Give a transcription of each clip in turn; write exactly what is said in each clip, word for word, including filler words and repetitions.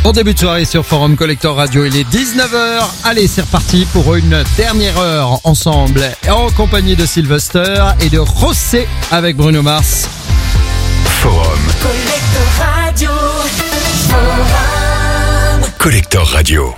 En début de soirée sur Forum Collector Radio, il est dix-neuf heures. Allez, c'est reparti pour une dernière heure ensemble en compagnie de Sylvester et de Rossé avec Bruno Mars. Forum Collector Radio. Forum Collector Radio.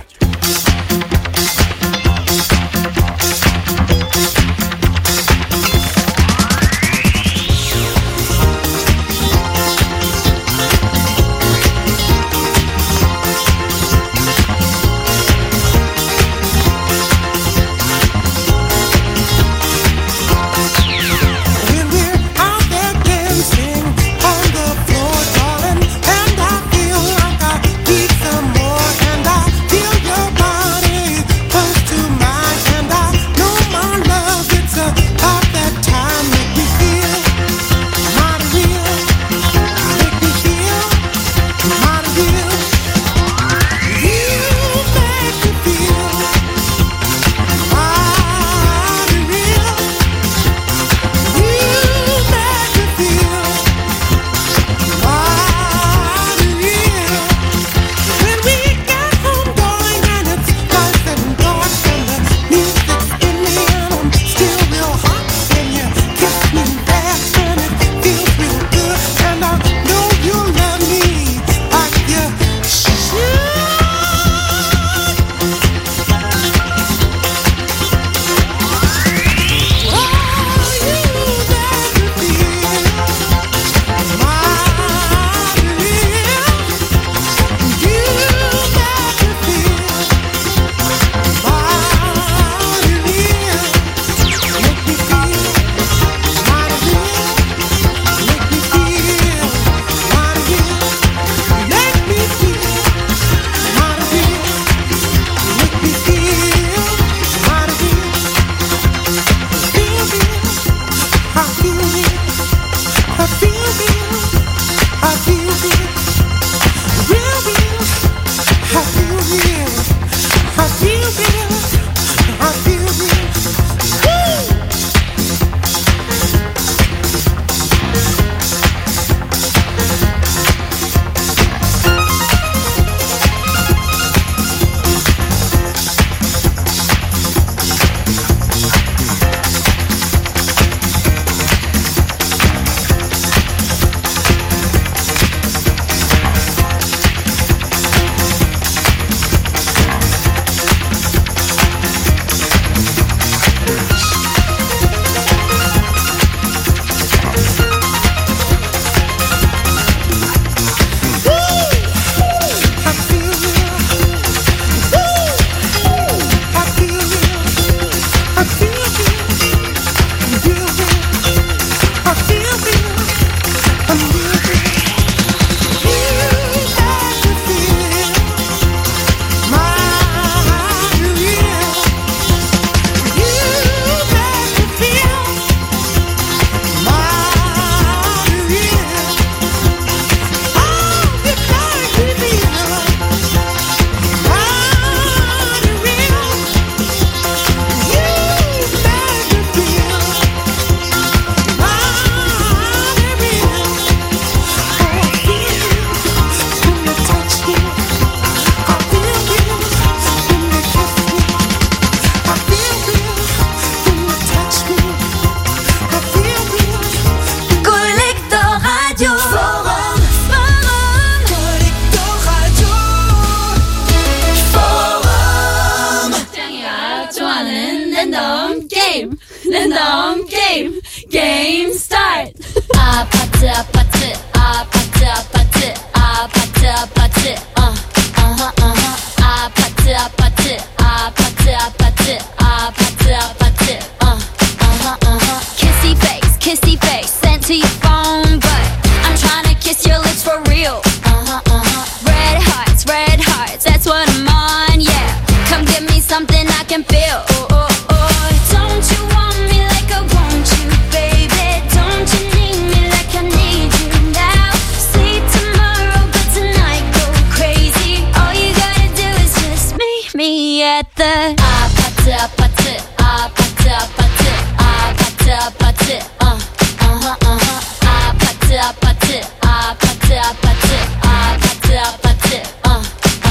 아파트 아파트 아파트 아파트 아파트 uh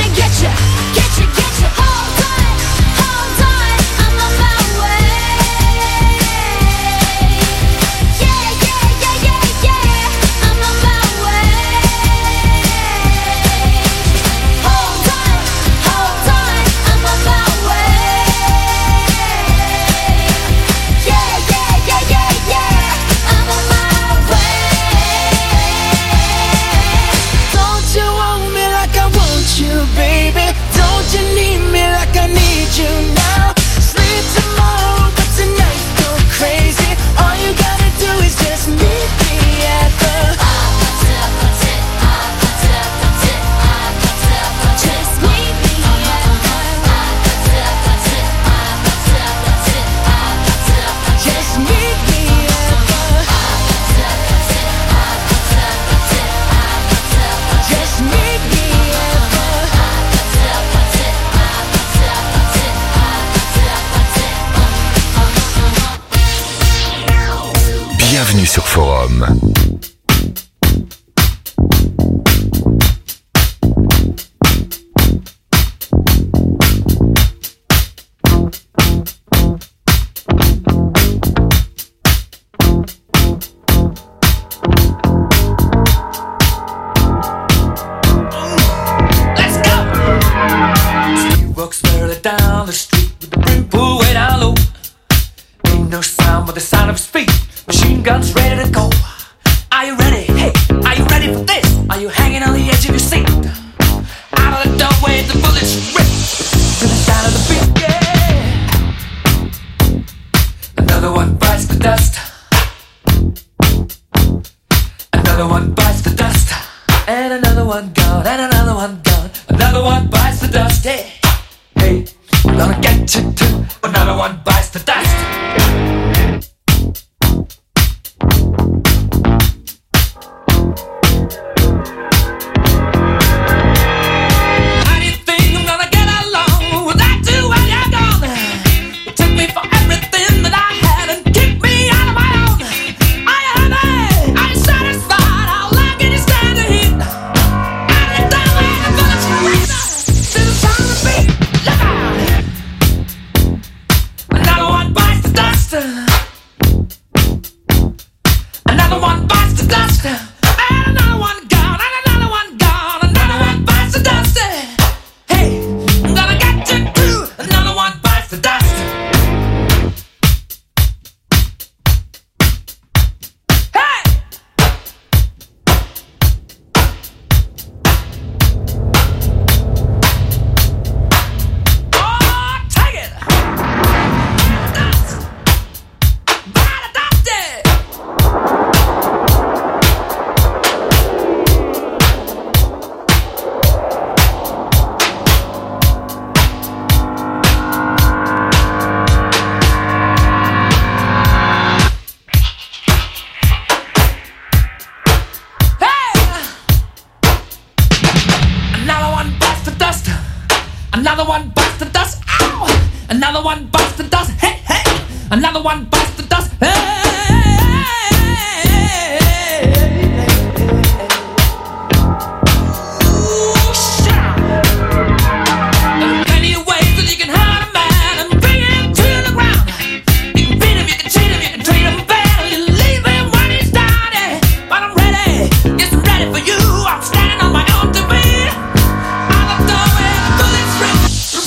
Bienvenue sur Forum.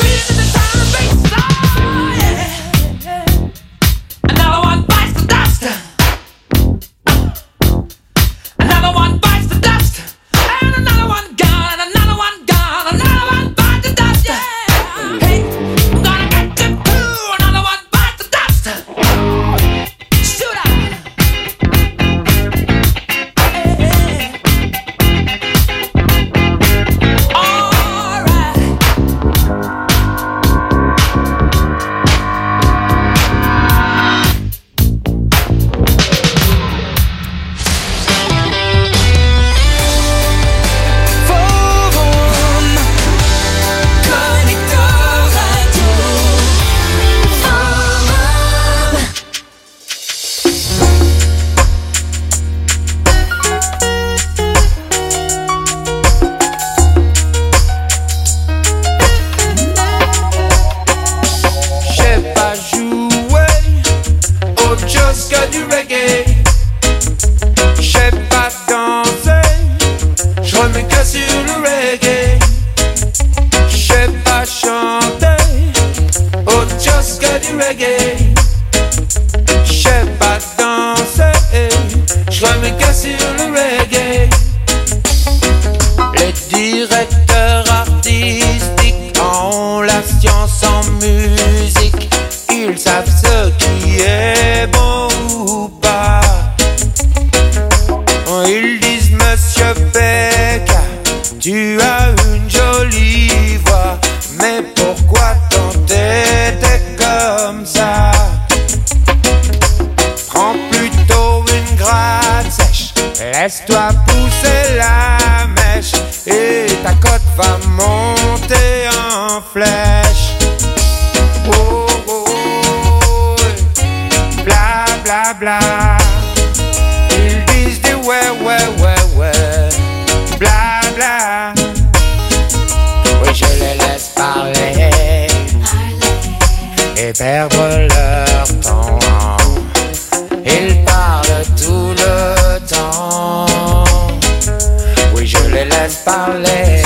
Another one bites the dust. reggae. Je sais pas danser, je remets que sur le reggae. Les directeurs artistiques ont la science en musique. Ils savent ce qui est bon ou pas. Ils disent Monsieur Beck, tu as une jolie voix, mais pourquoi t'entêter comme ça? Prends plutôt une gratte sèche, laisse-toi pousser la mèche, et ta cote va monter en flèche. Oh, oh, oh, bla bla bla. Ils disent des ouais ouais ouais ouais, bla bla. Oui, je les laisse parler et perdre leur temps. Ils parlent tout le temps. Oui, je les laisse parler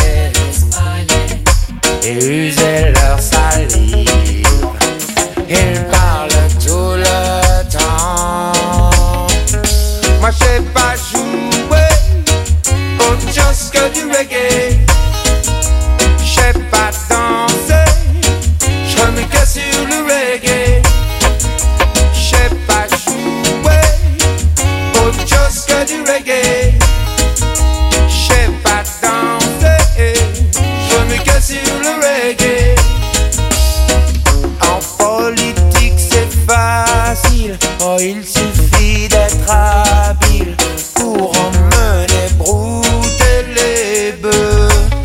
et user leur salive. Ils parlent tout le temps. Moi, je sais pas jouer autre chose que du reggae. Je sais pas danser, je remets que sur le reggae. Je sais pas jouer autre chose que du reggae. Je sais pas danser, je remets que sur le reggae. En politique c'est facile, oh il suffit d'être habile pour emmener brouter les bœufs.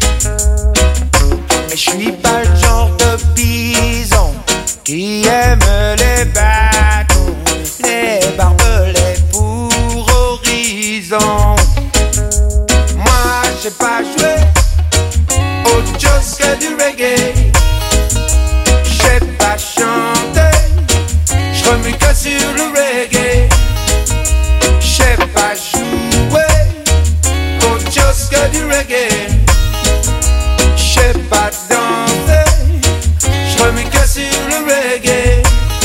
Mais je suis pas le genre de bison qui aime les bâtons, les barbelés pour horizon. Moi je sais pas jouer autre chose que du reggae. Je sais pas chanter, je remets que sur le reggae. Je sais pas jouer autre chose que du reggae. Je sais pas danser, je remets que sur le reggae.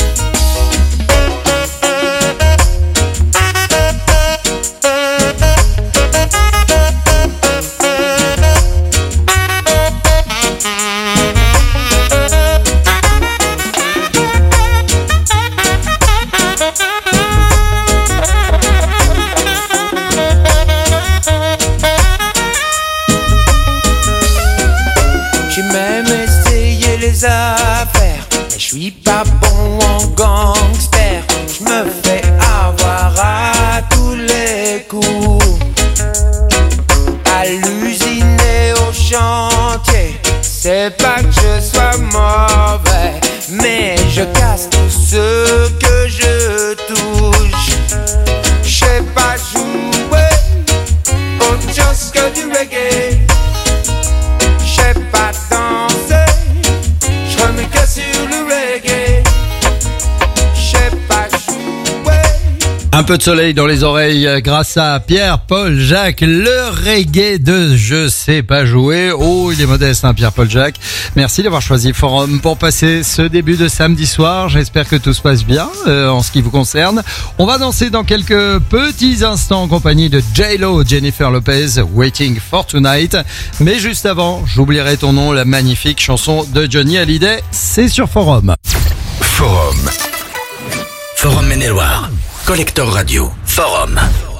J'ai même essayé les affaires, mais je suis pas bon en gangster. Je me fais avoir à tous les coups. À l'usine et au chantier, c'est pas que je sois mauvais, mais je casse tout ce que je touche. Je sais pas jouer autre chose que du reggae. Je sais pas danser, je remets que sur le reggae. Je sais pas jouer. Un peu de soleil dans les oreilles grâce à Pierre, Paul, Jacques, le reggae de Je sais pas jouer. Oh, il est modeste, hein, Pierre, Paul, Jacques. Merci d'avoir choisi Forum pour passer ce début de samedi soir. J'espère que tout se passe bien euh, en ce qui vous concerne. On va danser dans quelques petits instants en compagnie de J-Lo, Jennifer Lopez, Waiting for Tonight. Mais juste avant, j'oublierai ton nom, la magnifique chanson de Johnny Hallyday. C'est sur Forum. Forum. Forum Maine-et-Loire. Collector Radio. Forum.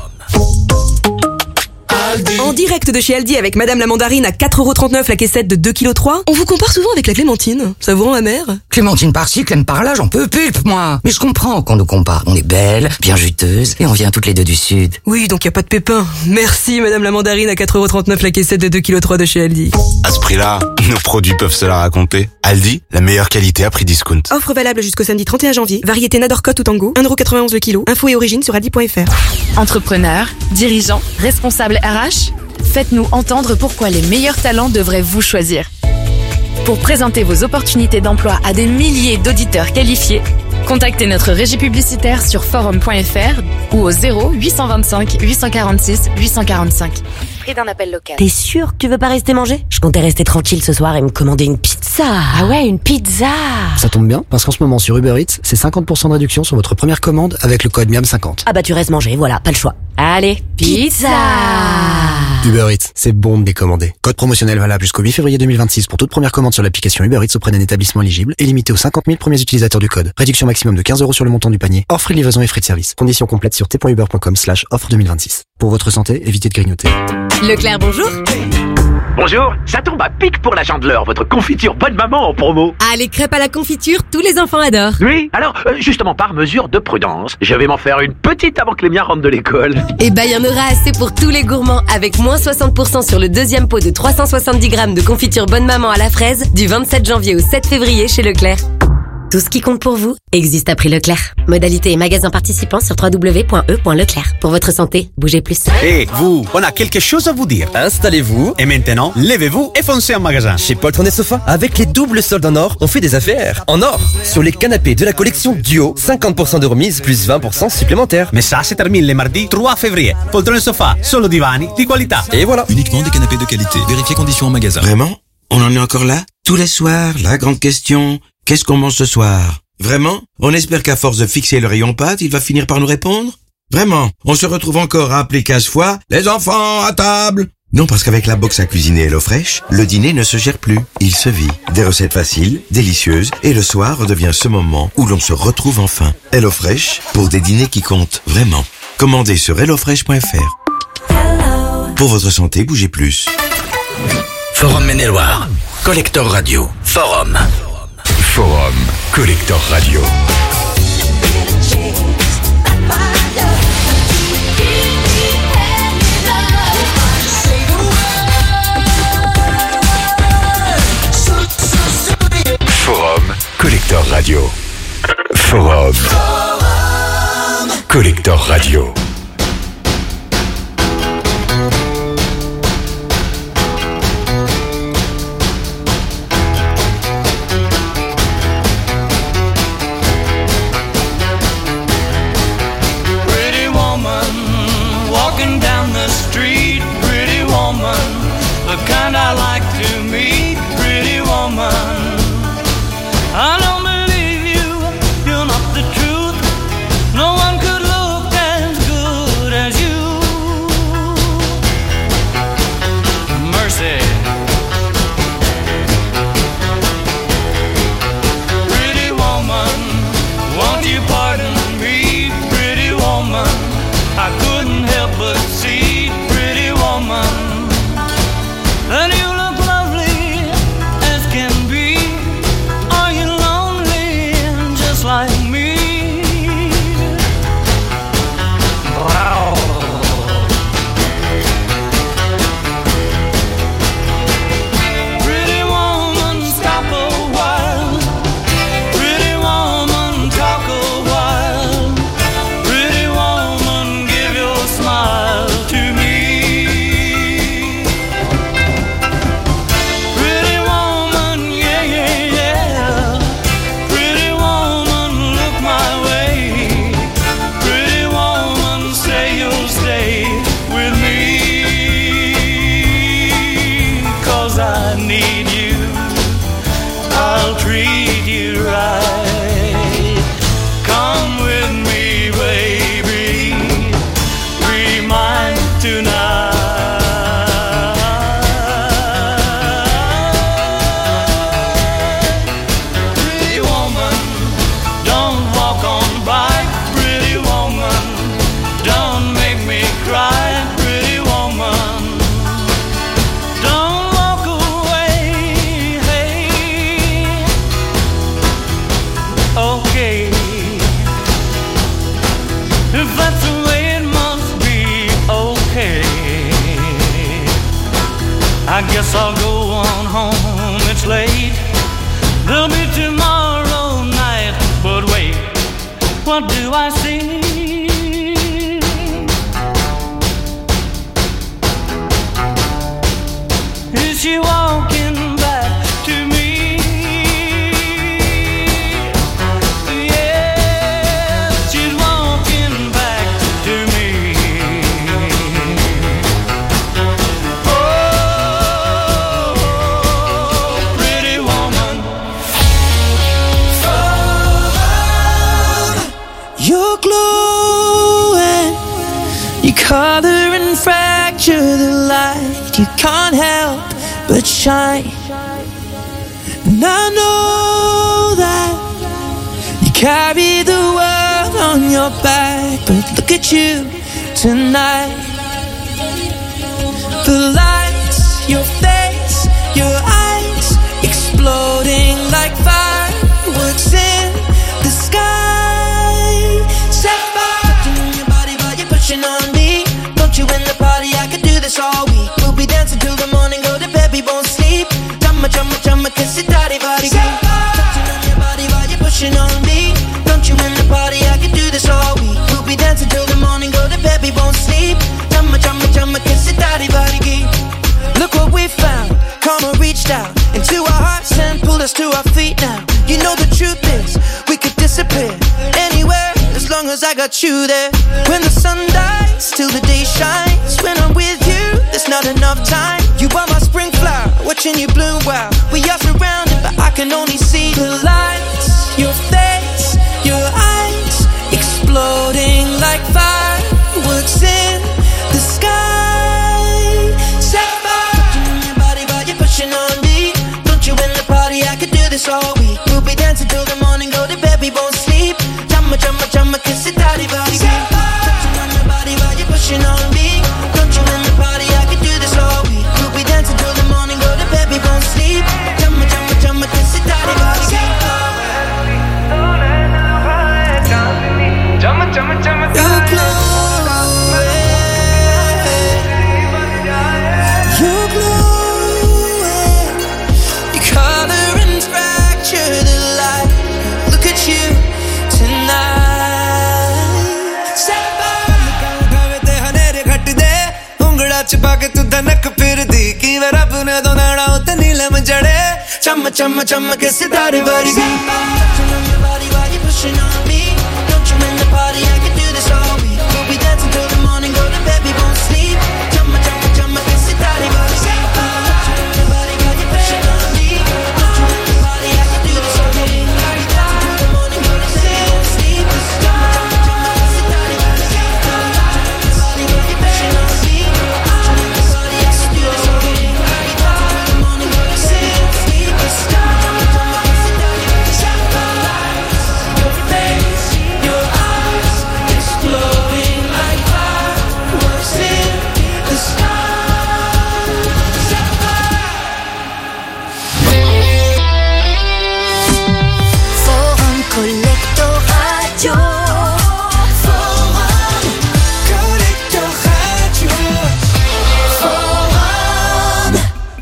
En direct de chez Aldi avec Madame la Mandarine à quatre euros trente-neuf la caissette de deux virgule trois kilos. On vous compare souvent avec la Clémentine. Ça vous rend amer? Clémentine par-ci, Clem par-là, j'en peux pulpe, moi. Mais je comprends qu'on nous compare. On est belles, bien juteuses, et on vient toutes les deux du Sud. Oui, donc y a pas de pépin. Merci Madame la Mandarine à quatre euros trente-neuf la caissette de deux virgule trois kilos de chez Aldi. À ce prix-là, nos produits peuvent se la raconter. Aldi, la meilleure qualité à prix discount. Offre valable jusqu'au samedi trente et un janvier. Variété Nadorcot ou Tango, un euro quatre-vingt-onze le kilo. Info et origine sur aldi point f r. Entrepreneurs, dirigeants, responsables R H, faites-nous entendre pourquoi les meilleurs talents devraient vous choisir. Pour présenter vos opportunités d'emploi à des milliers d'auditeurs qualifiés, Contactez notre régie publicitaire sur forum point f r ou au zéro huit cent vingt-cinq huit cent quarante-six huit cent quarante-cinq. Prix d'un appel local. T'es sûr que tu veux pas rester manger? Je comptais rester tranquille ce soir et me commander une pizza. Ah ouais, une pizza. Ça tombe bien, parce qu'en ce moment sur Uber Eats, c'est cinquante pour cent de réduction sur votre première commande avec le code miam cinquante. Ah bah tu restes manger, voilà, pas le choix. Allez, pizza. Uber Eats, c'est bon de décommander. Code promotionnel valable jusqu'au huit février deux mille vingt-six pour toute première commande sur l'application Uber Eats auprès d'un établissement éligible et limité aux cinquante mille premiers utilisateurs du code. Réduction maximum de quinze euros sur le montant du panier, hors frais de livraison et frais de service. Conditions complètes sur t point uber point com slash offre deux mille vingt-six. Pour votre santé, évitez de grignoter. Leclerc, bonjour. Bonjour, ça tombe à pic pour la Chandeleur, votre confiture bonne maman en promo. Ah, les crêpes à la confiture, tous les enfants adorent. Oui, alors, euh, justement, par mesure de prudence, je vais m'en faire une petite avant que les miens rentrent de l'école. Eh ben, il y en aura assez pour tous les gourmands, avec moins soixante pour cent sur le deuxième pot de trois cent soixante-dix grammes de confiture bonne maman à la fraise, du vingt-sept janvier au sept février chez Leclerc. Tout ce qui compte pour vous existe à prix Leclerc. Modalité et magasin participants sur w w w point e point leclerc. Pour votre santé, bougez plus. Hé, hey, vous, on a quelque chose à vous dire. Installez-vous et maintenant, levez-vous et foncez en magasin. Chez Poltron et Sofa, avec les doubles soldes en or, on fait des affaires. En or, sur les canapés de la collection Duo, cinquante pour cent de remise plus vingt pour cent supplémentaires. Mais ça, c'est terminé le mardi trois février. Poltron et Sofa, solo divani di qualità. Et voilà. Uniquement des canapés de qualité. Vérifiez conditions en magasin. Vraiment? On en est encore là? Tous les soirs, la grande question. Qu'est-ce qu'on mange ce soir? Vraiment? On espère qu'à force de fixer le rayon pâte, il va finir par nous répondre? Vraiment? On se retrouve encore à appeler quinze fois « Les enfants, à table !» Non, parce qu'avec la box à cuisiner HelloFresh, le dîner ne se gère plus, il se vit. Des recettes faciles, délicieuses, et le soir redevient ce moment où l'on se retrouve enfin. HelloFresh, pour des dîners qui comptent vraiment. Commandez sur hello fresh point f r. Pour votre santé, bougez plus. Forum Maine-et-Loire, Collector Radio, Forum. Forum, Collector Radio. Forum, Collector Radio. Forum, Collector Radio. Yeah. that shine. And I know that you carry the world on your back, but look at you tonight. The lights, your face, your eyes, exploding like fireworks in the sky. Set fire to your body while you're pushing on me. Don't you in the party, I could do this all week. We'll be dancing till the morning, go to bed, we won't sleep. Jumma, jumma, jumma, kiss it, daddy, body, touching on your body while you're pushing on me. Don't you in the party, I could do this all week. We'll be dancing till the morning, go to bed, we won't sleep. Jumma, jumma, jumma, kiss it, daddy, body, look what we found. Karma reached out into our hearts and pulled us to our feet now. You know the truth is, we could disappear anywhere as long as I got you there. When the sun dies, till the day shines. When I'm with you, there's not enough time. You are my spring flower, watching you bloom wild. We are surrounded, but I can only see the lights. Your face, your eyes, exploding like fireworks in the sky. On me, don't you in the party, I could do this all week. We'll be dancing till the morning, go to bed, we won't sleep. Jumma, jumma, jumma, kiss it, daddy, body, touching on your body while you're pushing on me. Don't you in the party, I could do this all week. We'll be dancing till the morning, go to bed, we won't sleep. Jumma, jumma, jumma, kiss it, daddy, body, jumma, jumma, jumma, you're glowing, you're glowing. The light, look at you tonight. Set fire te hanere ghatde ungla ch paake tu danak firdi ki war apne do nana utte neelam jade cham cham cham ke sitare vargi. Touching on your body while you're pushing on me. Don't you in the party, I can do this all week. We'll be dancing till the morning, go to bed, we won't sleep. Cham cham cham ke sitare vargi. Touching on your body while you're pushing on me. Don't you in the party, I can do this all week. We'll be dancing till the morning, go to bed, we won't sleep. Cham cham cham ke sitare vargi. Touching on your body while you're pushing on me. Don't you in the party, I can do this all week. We'll be dancing till the morning, go to bed, we won't sleep. Cham cham cham ke sitare vargi. Your face, your eyes, exploding like fireworks in the sky. Forum Collector Radio. Forum Collector Radio. Forum.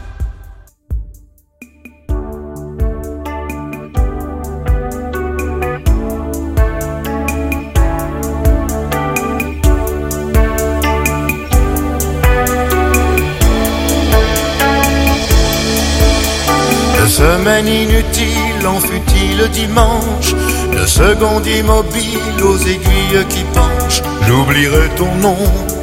De semaine inutile en fut-il dimanche, de seconde immobile aux aiguilles qui penchent, j'oublierai ton nom.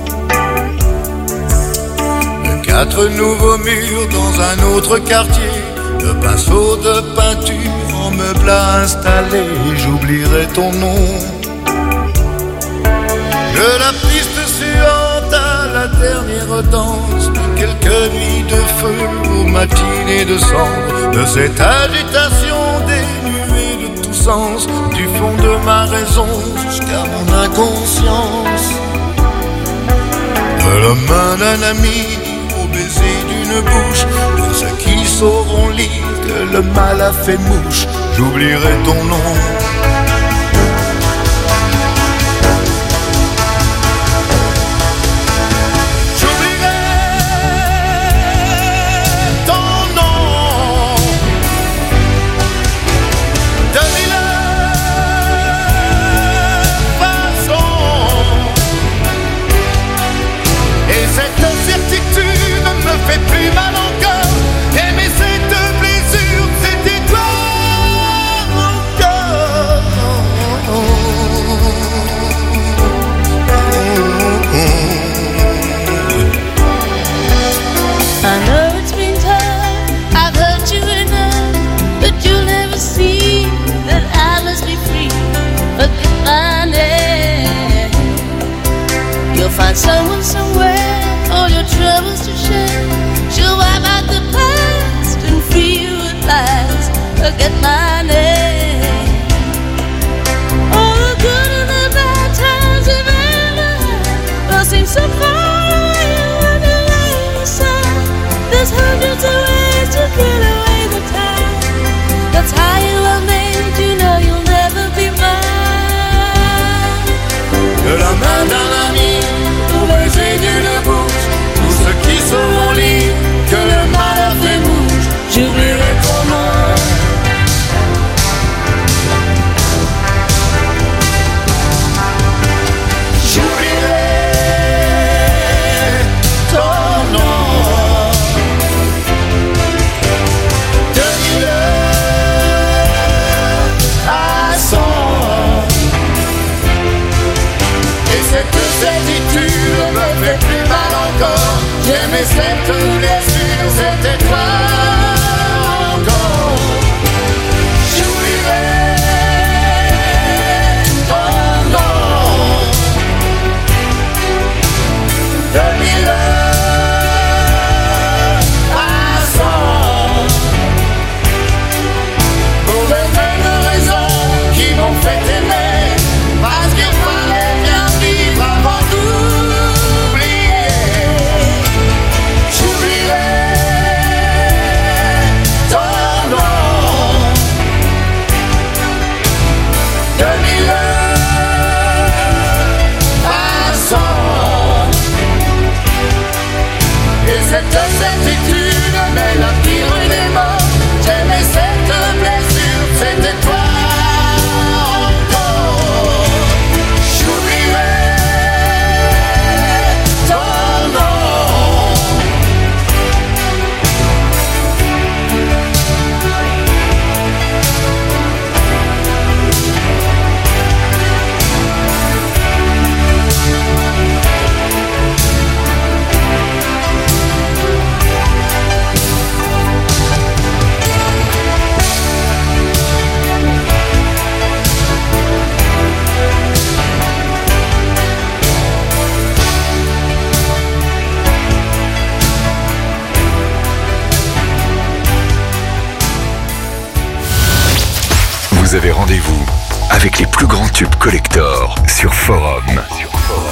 De quatre nouveaux murs dans un autre quartier, de pinceaux de peinture en meublat installé, j'oublierai ton nom. De la piste suante à la dernière danse, de quelques nuits de feu aux matinées de cendre, de cette agitation dénuée de tout sens, du fond de ma raison jusqu'à mon inconscience. De la main d'un ami au baiser d'une bouche, de ceux qui sauront lire que le mal a fait mouche, j'oublierai ton nom. Fait plus mal encore, aimer cette blessure, c'était toi encore. I know it's been tough, I've hurt you enough, but you'll never see that I must be free. But you'll find it, you'll find someone somewhere, all your troubles to share. She'll wipe out the past. Vous avez rendez-vous avec les plus grands tubes collector sur Forum. Sur Forum.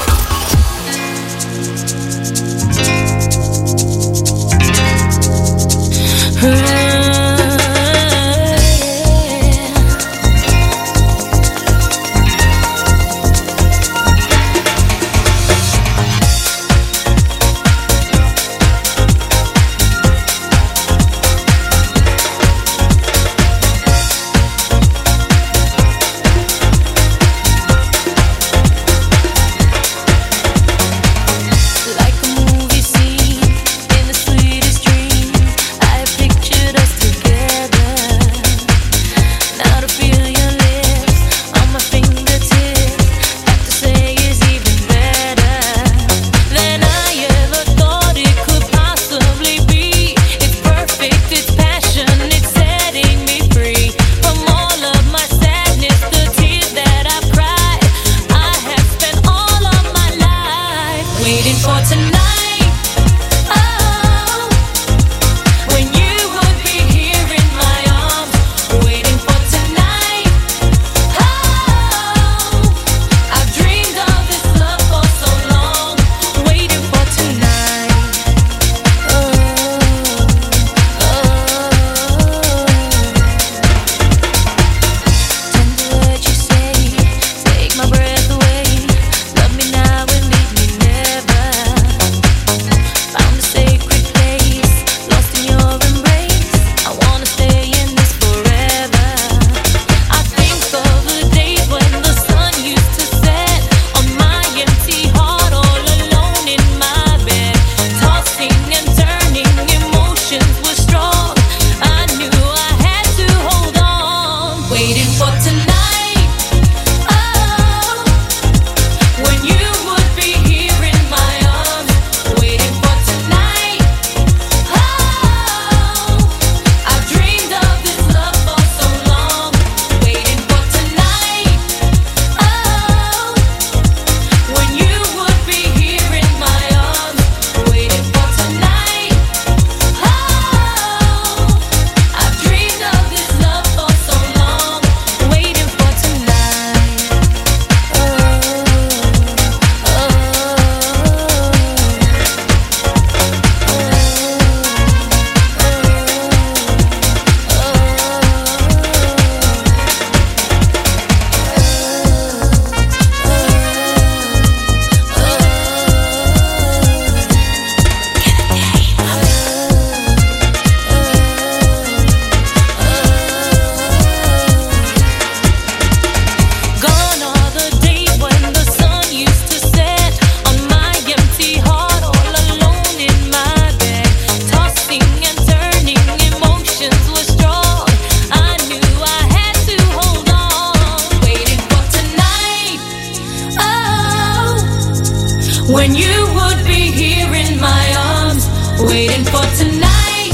When you would be here in my arms, waiting for tonight.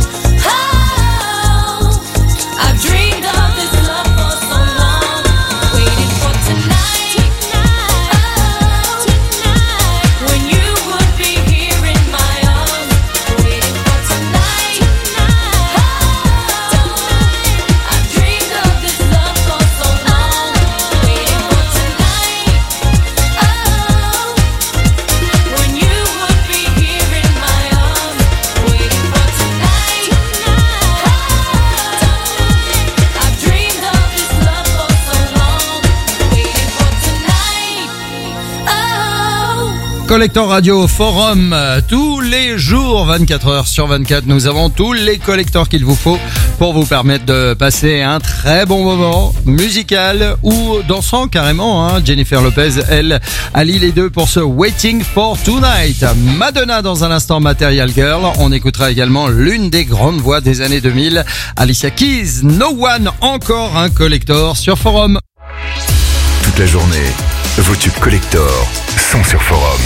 Oh, I've dreamed of this love for so long, waiting for tonight. Oh, tonight. When you would be here in my arms, waiting for tonight. Oh, I've dreamed of this love for so long, waiting for tonight. Oh, when you would be here in my arms, waiting for tonight. I've dreamed of this love for so long, waiting for tonight. Oh. Collector Radio Forum, euh, tous les jours, vingt-quatre heures sur vingt-quatre, nous avons tous les collecteurs qu'il vous faut pour vous permettre de passer un très bon moment musical ou dansant carrément. Hein. Jennifer Lopez, elle, allie les deux pour ce Waiting for Tonight. Madonna dans un instant, Material Girl. On écoutera également l'une des grandes voix des années deux mille, Alicia Keys, No One, encore un collector sur Forum. Toute la journée, vos tubes collector sont sur Forum.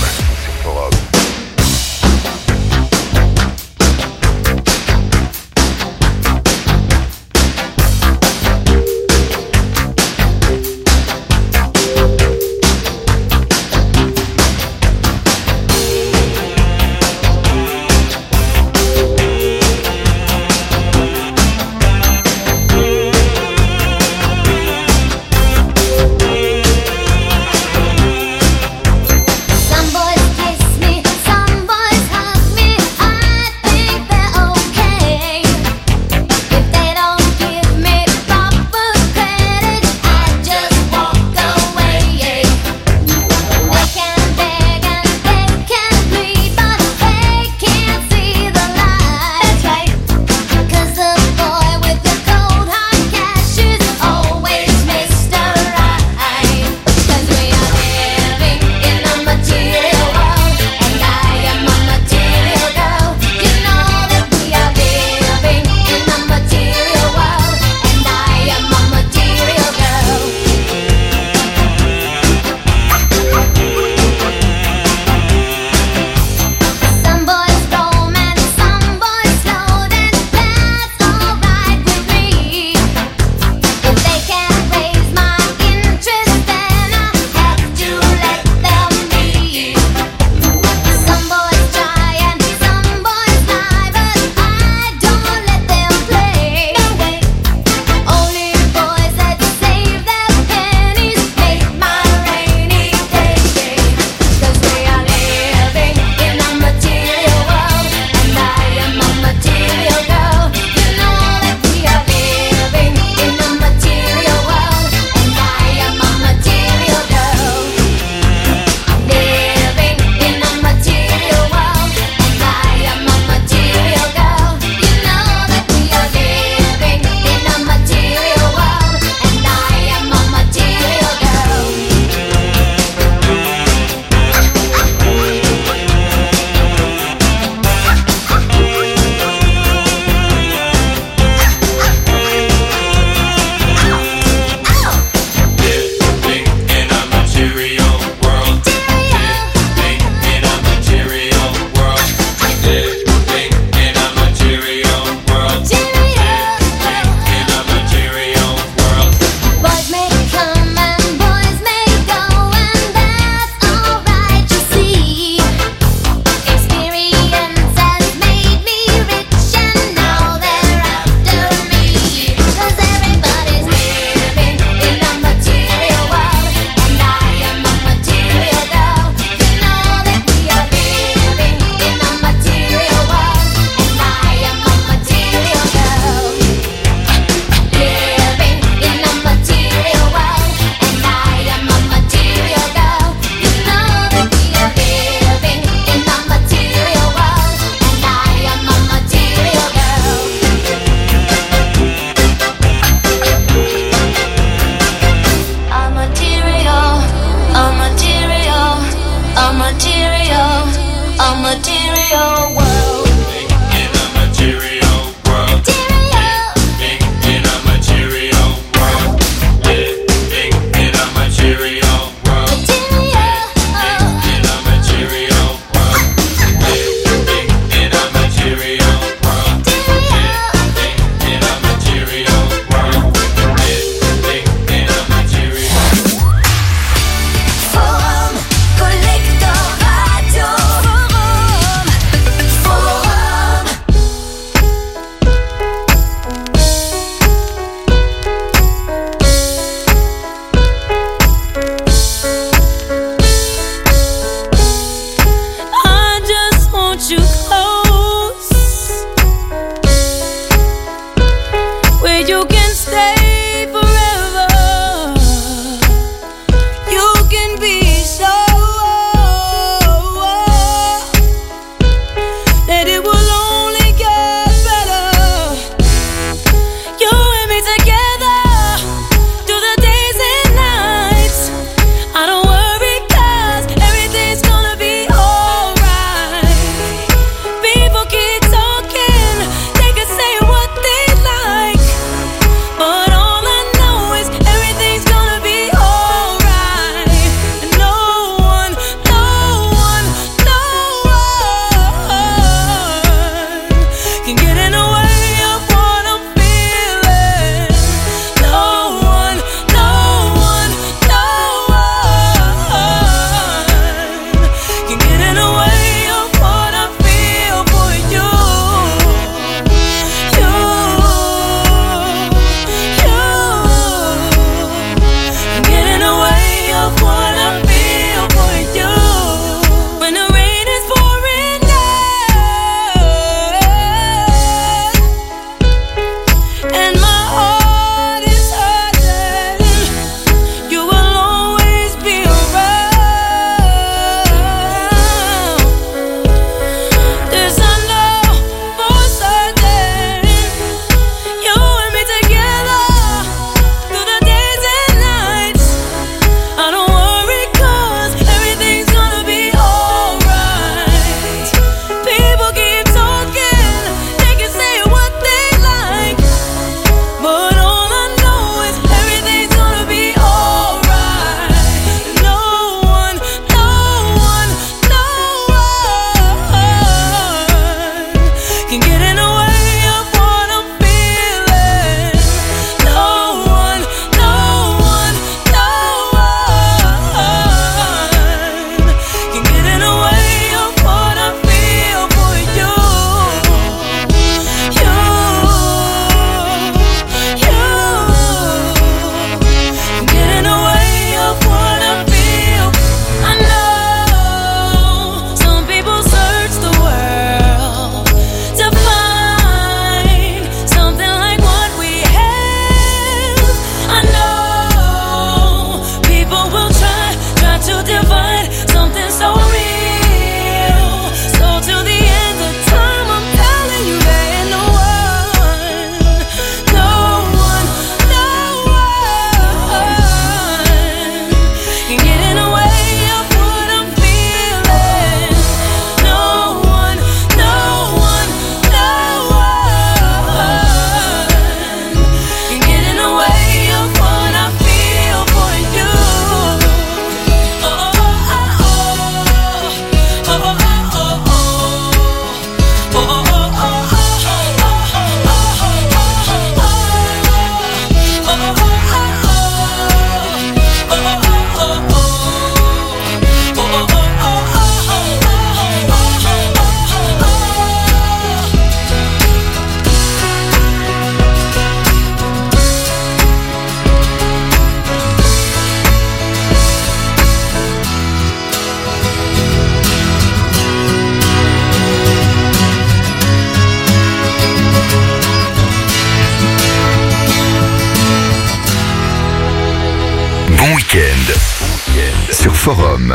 Week-end sur Forum.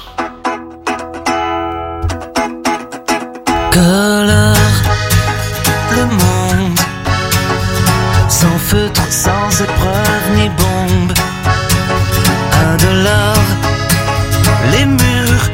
Colore le monde, sans feutre, sans épreuve ni bombe. Indolore, les murs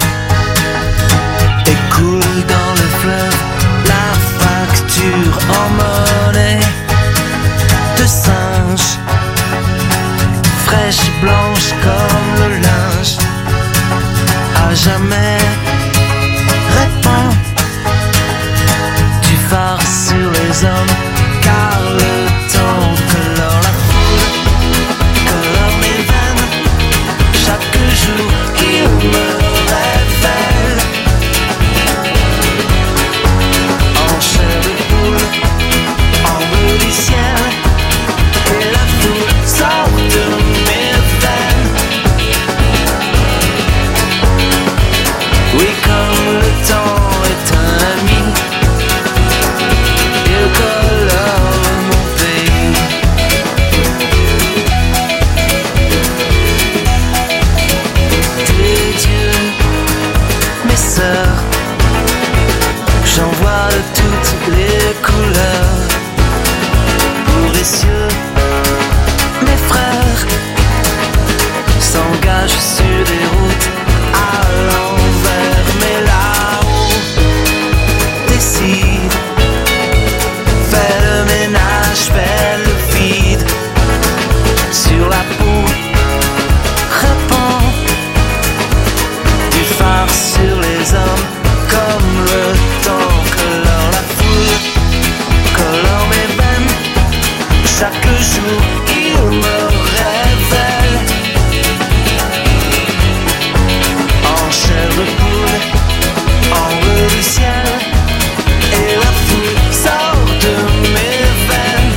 écoulent dans le fleuve la facture en monnaie de singe, fraîche et blanche comme le linge. À jamais répand du phare sur les hommes, car le temps colore la foule, colore mes veines. Chaque jour il me révèle en chair de poule, en bleu du ciel, et la foule sort de mes veines. Oui, comme le temps est un ami, il colore mon pays. Tes dieux, mes sœurs, j'en vois de toutes les couleurs. Pour les cieux, mes frères s'engagent sur des routes à l'envers, mais là-haut décide, fais le ménage, fais le vide sur la peau, répand du phare sur les hommes, comme le temps colore la foule, colore mes veines. Chaque jour il me révèle en chair de poule, en bleu du ciel, et la foule sort de mes veines.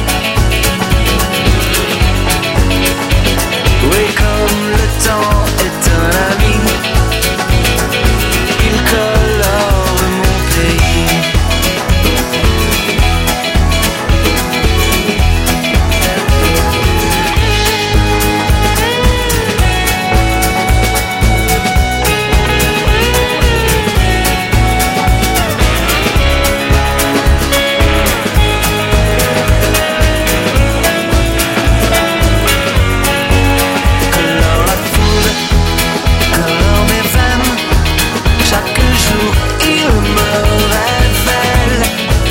Oui, comme le temps est un ami, il colore mon pays. Colore la foule, colore mes veines. Chaque jour il me révèle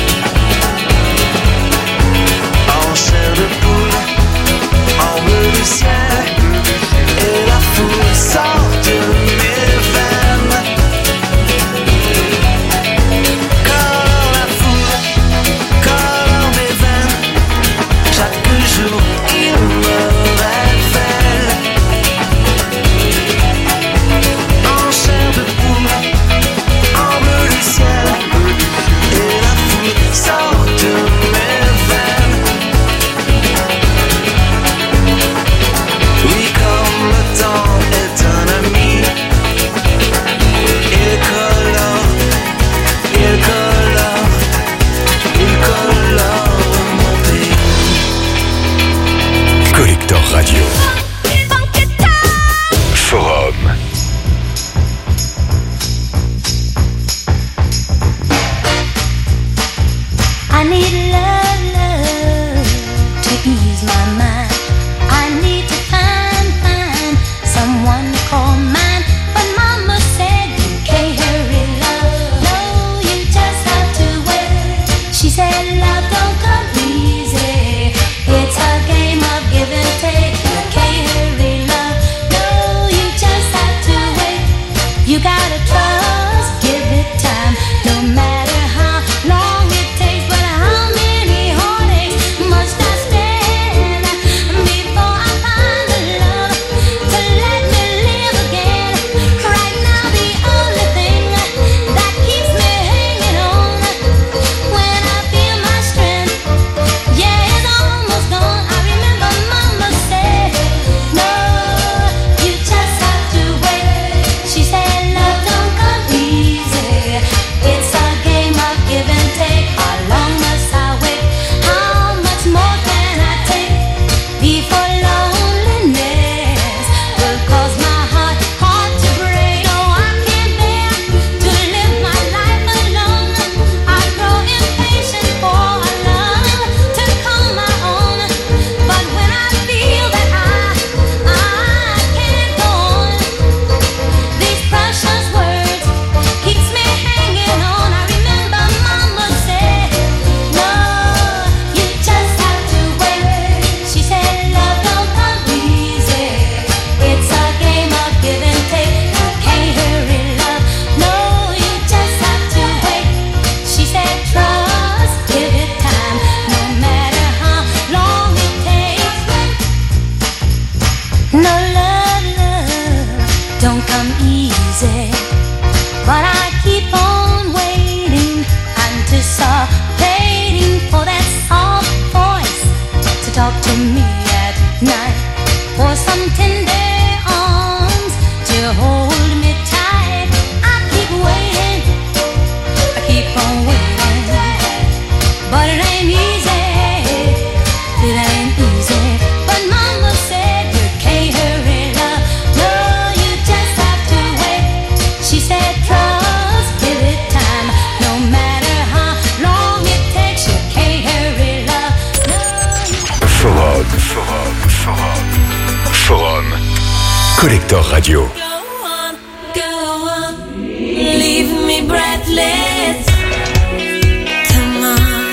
en chair de poule, en bleu du ciel, et la foule sort de mes veines. Colore la foule, colore mes veines. Chaque jour il me révèle en chair de poule, en bleu du ciel, et la foule sort de mes veines. Oui, comme le temps est un ami, il colore, il colore, il colore mon pays. Collector Radio. Forum. I need love, love to ease my mind. I need to find, find someone to call mine. But mama said you can't hurry love. No, you just have to wait. She said love don't come easy. It's a game of give and take. You can't hurry love. No, you just have to wait. You gotta trust, give it time. No matter how long it takes, but how many heartaches must I stand before I find the love to let me live? night for some tender arms to hold me tight. I keep waiting, I keep on waiting, but it ain't easy, it ain't easy. But Mama said you can't hurry love, no, you just have to wait. She said trust, give it time, no matter how long it takes, you can't hurry love, no. Forum, forum, forum, forum. Collector Radio. Go on, leave me breathless. Come on.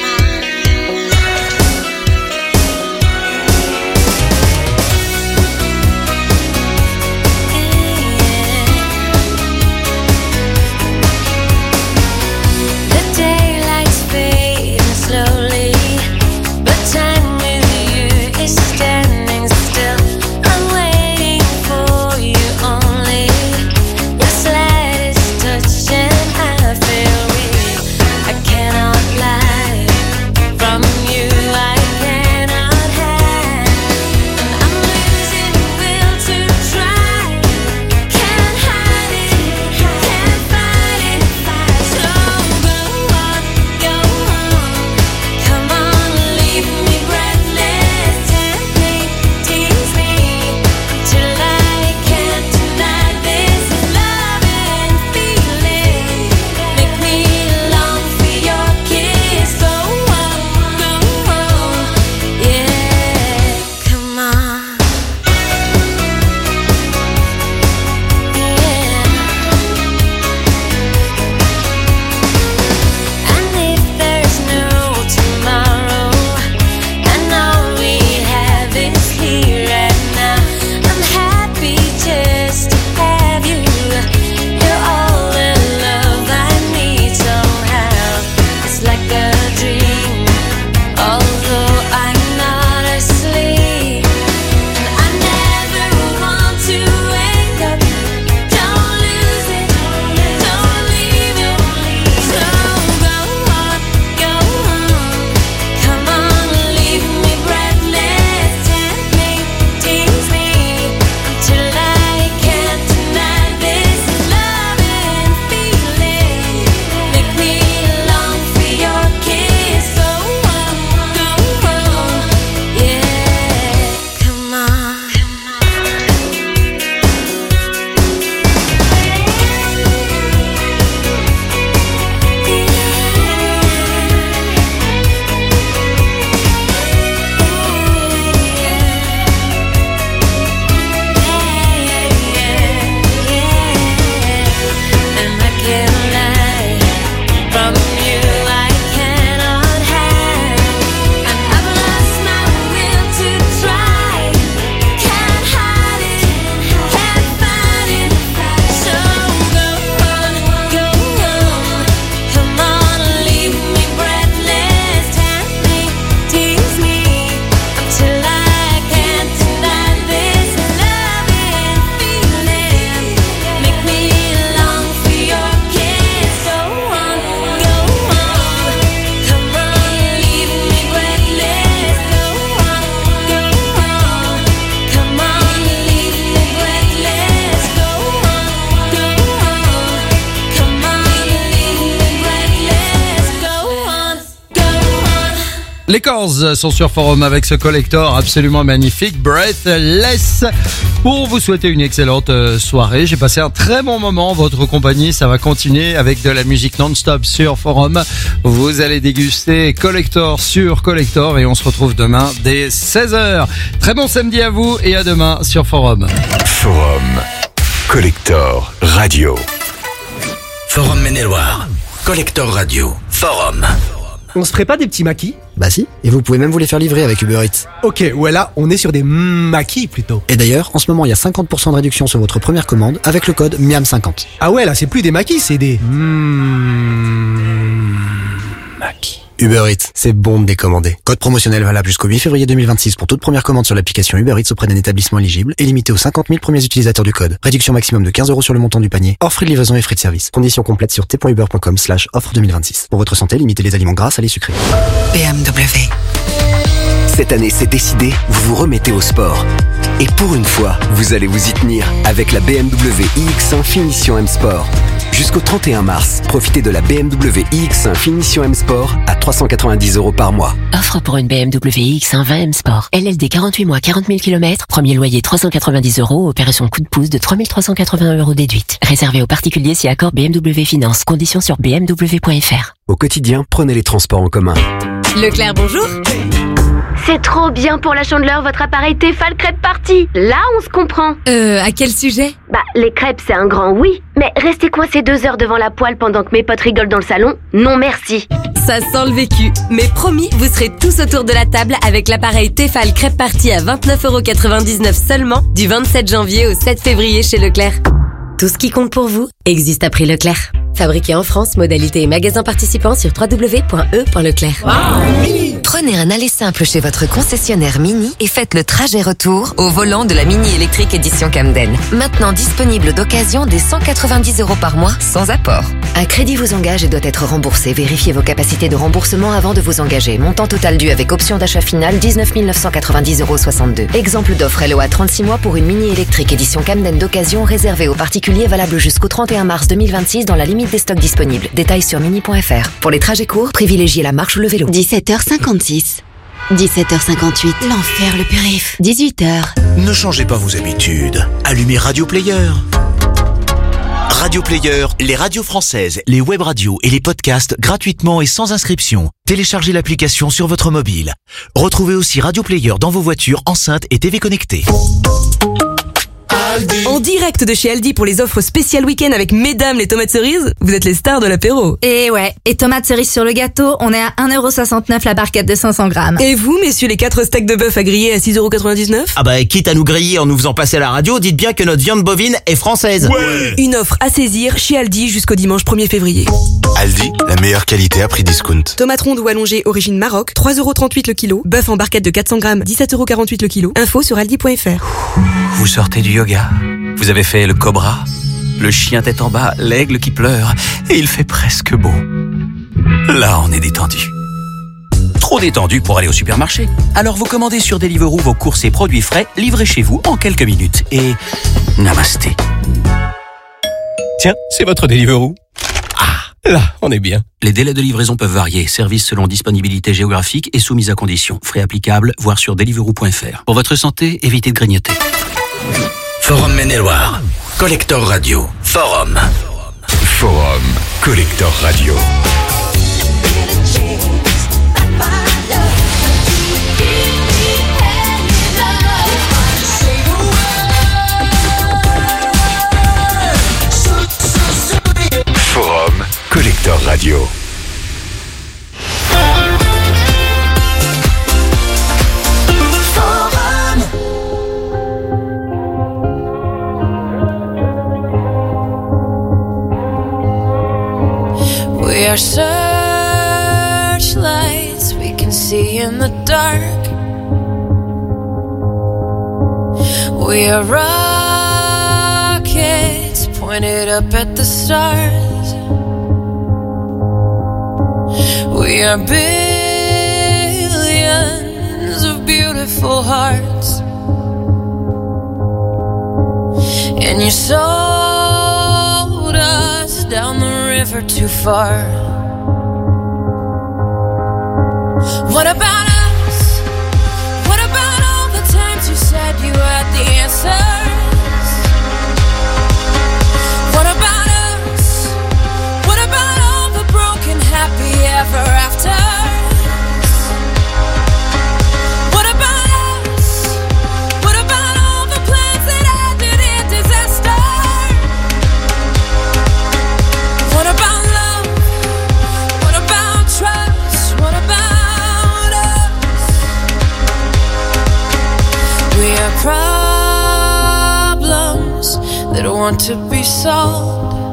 The daylight's fading slowly, but time with you is standing still. I'm waiting for you only. Your slightest touch and I feel weak. I cannot lie. From you I cannot hide. And I'm losing the will to try. Can't hide it, can't fight it. So go on, go on. Come on, leave me breathless. Tempt me, tease me, till I can't deny this love and feeling. Make me long for your kiss. Go on, go on, yeah. Come on, yeah. And if there's no tomorrow, and all we have is here and now, I'm happy just to have you. You're all the love I need somehow. It's like a dream, although I'm not asleep. And I never want to wake up. Don't lose it, don't leave it. So go on, go on. Come on, leave me breathless. Tempt me, tease me, till I can't deny this love and feeling. Make me long for your kiss. Go on, go on, yeah. Come on. And I can't lie. From you I cannot hide. And I've lost my will to try. Can't hide it, can't fight it. So go on, go on. Come on, leave me breathless. Tempt me, tease me, until I can't deny this love and feeling. Make me long for your kiss. Go on, go on. Come on, leave me breathless. Go on, go on. Come on, leave me breathless. Go on, go on. Come on, leave me breathless. Go on, go on. Les Corrs sont sur Forum avec ce collector absolument magnifique, Breathless. Pour vous souhaiter une excellente euh, soirée, j'ai passé un très bon moment en votre compagnie. Ça va continuer avec de la musique non-stop sur Forum. Vous allez déguster Collector sur Collector et on se retrouve demain dès seize heures. Très bon samedi à vous et à demain sur Forum. Forum. Collector Radio. Forum Maine-et-Loire. Collector Radio. Forum. On se ferait pas des petits maquis? Bah si, et vous pouvez même vous les faire livrer avec Uber Eats. Ok, ouais là, on est sur des maquis plutôt. Et d'ailleurs, en ce moment, il y a cinquante pour cent de réduction sur votre première commande avec le code M I A M cinquante. Ah ouais, là, c'est plus des maquis, c'est des... Maquis. Uber Eats, c'est bon de décommander. Code promotionnel valable jusqu'au huit février deux mille vingt-six pour toute première commande sur l'application Uber Eats auprès d'un établissement éligible et limité aux cinquante mille premiers utilisateurs du code. Réduction maximum de quinze euros sur le montant du panier, hors frais de livraison et frais de service. Conditions complètes sur t point uber point com slash offre deux mille vingt-six. Pour votre santé, limitez les aliments gras, salés, sucrés. B M W. Cette année, c'est décidé, vous vous remettez au sport. Et pour une fois, vous allez vous y tenir avec la B M W i X un Finition M Sport. Jusqu'au trente et un mars, profitez de la B M W i X un Finition M Sport à trois cent quatre-vingt-dix euros par mois. Offre pour une B M W i X un vingt M Sport. L L D quarante-huit mois, quarante mille kilomètres. Premier loyer trois cent quatre-vingt-dix euros. Opération coup de pouce de trois mille trois cent quatre-vingts euros déduite. Réservé aux particuliers si accord B M W Finance. Conditions sur b m w point f r. Au quotidien, prenez les transports en commun. Leclerc, bonjour. C'est trop bien pour la Chandeleur, votre appareil Tefal Crêpe Party. Là, on se comprend. Euh, à quel sujet? Bah, les crêpes, c'est un grand oui. Mais rester coincé deux heures devant la poêle pendant que mes potes rigolent dans le salon, non merci. Ça sent le vécu. Mais promis, vous serez tous autour de la table avec l'appareil Tefal Crêpe Party à vingt-neuf euros quatre-vingt-dix-neuf seulement du vingt-sept janvier au sept février chez Leclerc. Tout ce qui compte pour vous existe à prix Leclerc. Fabriqué en France, modalité et magasin participant sur w w w point e point leclerc. Prenez un aller simple chez votre concessionnaire Mini et faites le trajet retour au volant de la Mini électrique édition Camden. Maintenant disponible d'occasion dès cent quatre-vingt-dix euros par mois sans apport. Un crédit vous engage et doit être remboursé. Vérifiez vos capacités de remboursement avant de vous engager. Montant total dû avec option d'achat finale dix-neuf mille neuf cent quatre-vingt-dix euros soixante-deux. Exemple d'offre L O A trente-six mois pour une Mini électrique édition Camden d'occasion réservée aux particuliers, valable jusqu'au trente et un mars deux mille vingt-six dans la limite des stocks disponibles. Détails sur mini point f r. Pour les trajets courts, privilégiez la marche ou le vélo. dix-sept heures cinquante-six. dix-sept heures cinquante-huit. L'enfer, le périph. dix-huit heures. Ne changez pas vos habitudes. Allumez Radio Player. Radio Player, les radios françaises, les web radios et les podcasts gratuitement et sans inscription. Téléchargez l'application sur votre mobile. Retrouvez aussi Radio Player dans vos voitures, enceintes et T V connectées. En direct de chez Aldi pour les offres spéciales week-end avec mesdames les tomates cerises, vous êtes les stars de l'apéro. Et ouais, et tomates cerises sur le gâteau, on est à un euro soixante-neuf la barquette de cinq cents grammes. Et vous, messieurs, les quatre steaks de bœuf à griller à six euros quatre-vingt-dix-neuf? Ah bah, quitte à nous griller en nous faisant passer à la radio, dites bien que notre viande bovine est française. Ouais. Une offre à saisir chez Aldi jusqu'au dimanche premier février. Aldi, la meilleure qualité à prix discount. Tomates rondes ou allongées origine Maroc, trois euros trente-huit le kilo. Bœuf en barquette de quatre cents grammes, dix-sept euros quarante-huit le kilo. Info sur aldi point f r. Vous sortez du yoga. Vous avez fait le cobra, le chien tête en bas, l'aigle qui pleure, et il fait presque beau. Là, on est détendu. Trop détendu pour aller au supermarché. Alors vous commandez sur Deliveroo vos courses et produits frais livrés chez vous en quelques minutes. Et namasté. Tiens, c'est votre Deliveroo. Ah, là, on est bien. Les délais de livraison peuvent varier. Service selon disponibilité géographique et soumise à conditions. Frais applicables, voir sur deliveroo point f r. Pour votre santé, évitez de grignoter. Forum Maine-et-Loire. Collector Radio. Forum. Forum. Collector Radio. Forum. Collector Radio. We are searchlights we can see in the dark. We are rockets pointed up at the stars. We are billions of beautiful hearts. And you sold us down the river too far. What about us? What about all the times you said you had the answers? What about us? What about all the broken happy ever afters? What about us? What about all the plans that ended in disaster? What about love? What about trust? What about us? We are problems that want to be solved.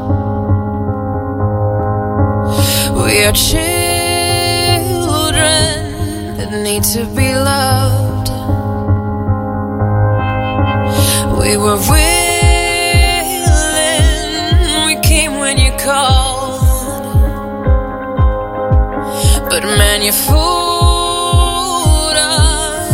We are children that need to be loved. We were willing, we came when you called. But man, you fooled us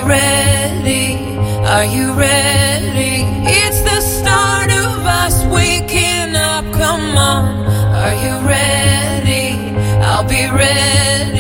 ready? Are you ready? It's the start of us waking up. Come on, are you ready? I'll be ready.